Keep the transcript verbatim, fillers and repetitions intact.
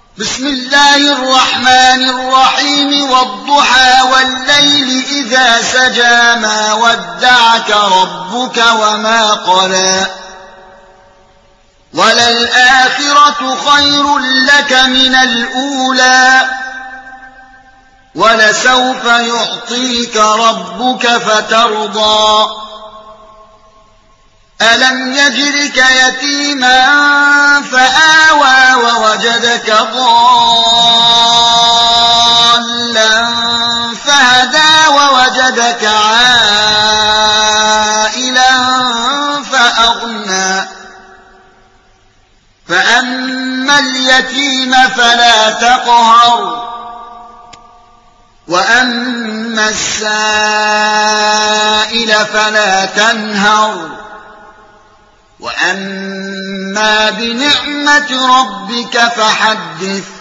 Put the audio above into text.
بسم الله الرحمن الرحيم والضحى والليل إذا سجى ما ودعك ربك وما قلى وللآخرة خير لك من الأولى ولسوف يعطيك ربك فترضى ألم يجدك يتيما فآوى ووجدك ضالا فهدى ووجدك عائلا فأغنى فأما اليتيم فلا تقهر وأما السائل فلا تنهر وأما بنعمة ربك فحدث